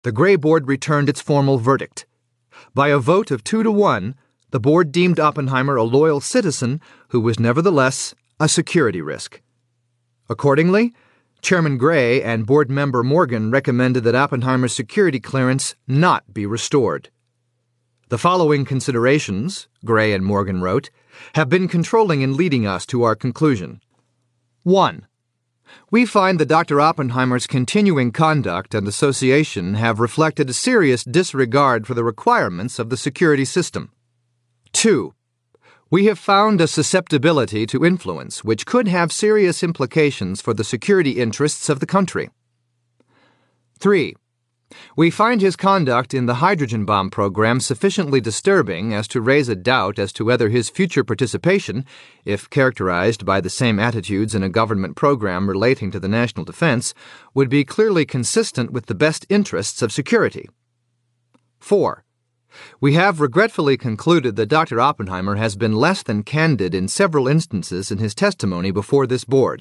The Gray Board returned its formal verdict. By a vote of 2-1, the board deemed Oppenheimer a loyal citizen who was nevertheless a security risk. Accordingly, Chairman Gray and board member Morgan recommended that Oppenheimer's security clearance not be restored. The following considerations, Gray and Morgan wrote, have been controlling in leading us to our conclusion. 1. We find that Dr. Oppenheimer's continuing conduct and association have reflected a serious disregard for the requirements of the security system. 2. We have found a susceptibility to influence which could have serious implications for the security interests of the country. 3. We find his conduct in the hydrogen bomb program sufficiently disturbing as to raise a doubt as to whether his future participation, if characterized by the same attitudes in a government program relating to the national defense, would be clearly consistent with the best interests of security. 4. We have regretfully concluded that Dr. Oppenheimer has been less than candid in several instances in his testimony before this board.